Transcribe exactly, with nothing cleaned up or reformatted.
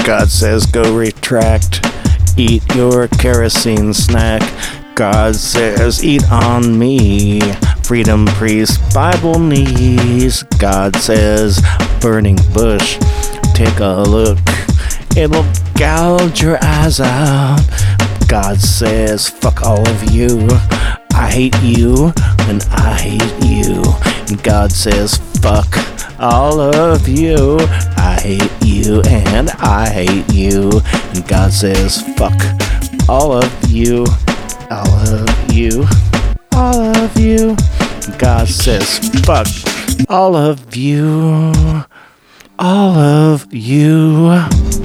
God says go retract, eat your kerosene snack. God says eat on me, freedom priest, Bible knees. God says burning bush, take a look, it'll gouge your eyes out. God says fuck all of you, I hate you and I hate you. And God says fuck all of you, I hate you and I hate you. And God says fuck all of you, all of you, all of you. And God says fuck all of you, all of you.